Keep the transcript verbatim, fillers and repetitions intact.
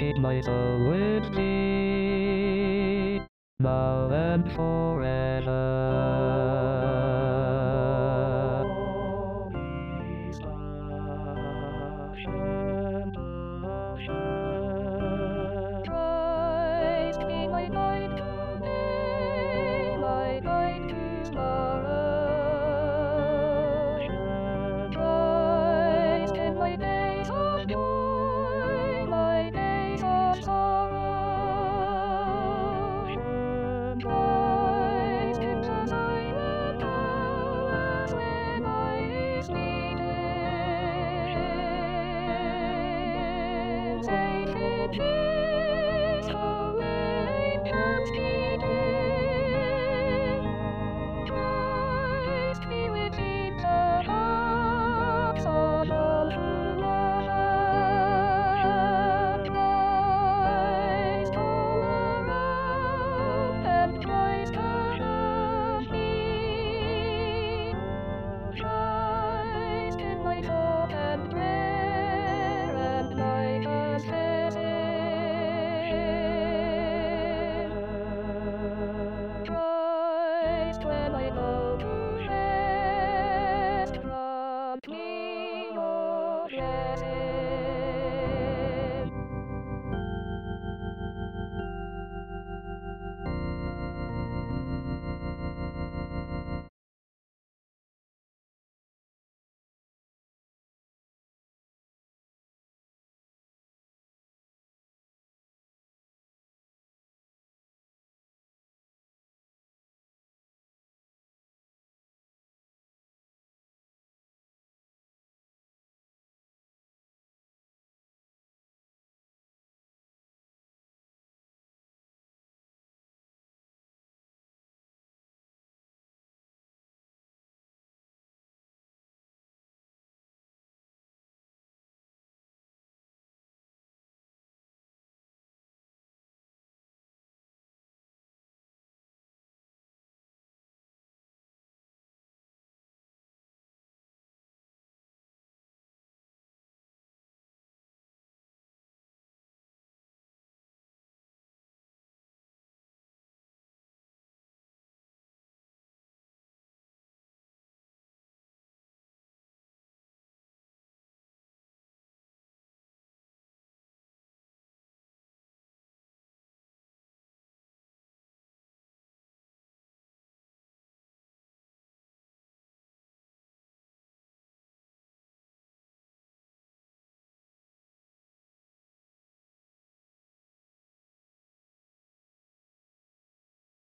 keep my soul with me, now and forever. Holy Hashem, Hashem. Christ be my guide today, my guide tomorrow. Christ in my days of joy, my days of sorrow. Christ in the silent hours when I is needed. Faith in His holy hands.